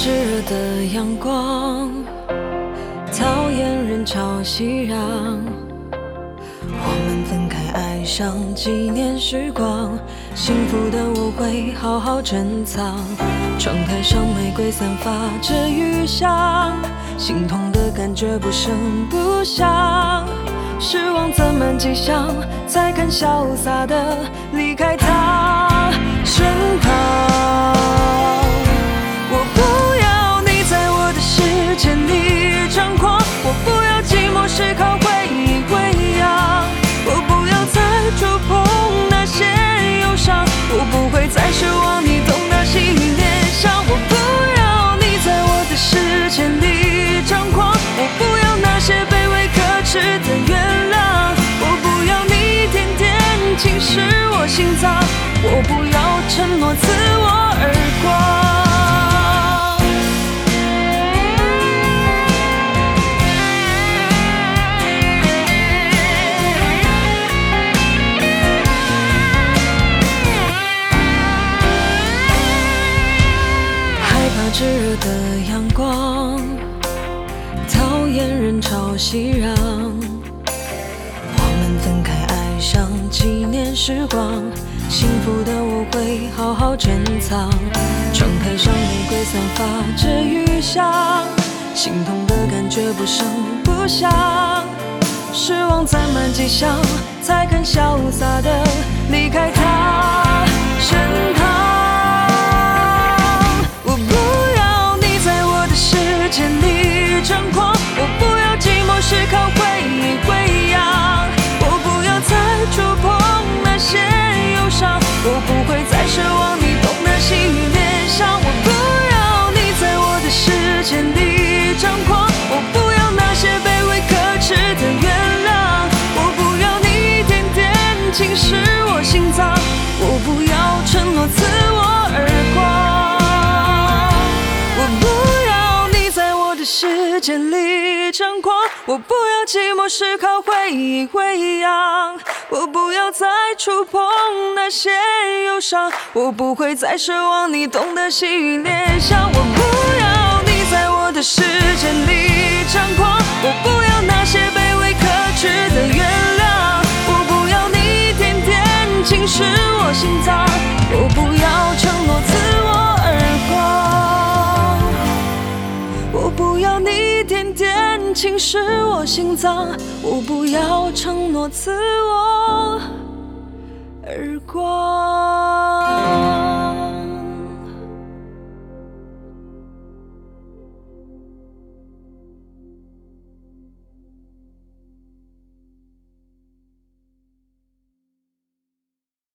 炙热的阳光，讨厌人潮熙攘。我们分开爱上纪念时光，幸福的我会好好珍藏。窗台上玫瑰散发着余香，心痛的感觉不声不响。失望怎么迹象，才肯潇洒的离开他身旁。我不要你在我的世界里张狂，我不要寂寞时靠回忆喂养，我不要再触碰那些忧伤，我不会再奢望你懂那细雨联想。我不要你在我的世界里张狂，我不要那些卑微可耻的原谅，我不要你天天侵蚀我心脏，我不要承诺自我耳光。炙热的阳光，讨厌人潮熙攘。我们分开爱上纪念时光，幸福的我会好好珍藏。窗台上玫瑰散发着余香，心痛的感觉不声不响。失望攒满迹象，才肯潇洒的离开他身旁。世界里张狂，我不要寂寞时靠回忆喂养，我不要再触碰那些忧伤，我不会再奢望你懂得细雨联想。我不要你在我的世界里张狂，我不要那些卑微可耻的原谅，我不要你天天侵蚀我心脏，我不要承诺自我耳光。世界里张狂，我不要寂寞时靠回忆喂养，我不要再触碰那些忧伤，我不会再奢望你懂得细雨联想。我不要你在我的世界里张狂，我不要那些卑微可耻的原谅，我不要你天天侵蚀我心脏，我不要承诺自我耳光。我不要你天天侵蚀我心脏，我不要承诺自我耳光。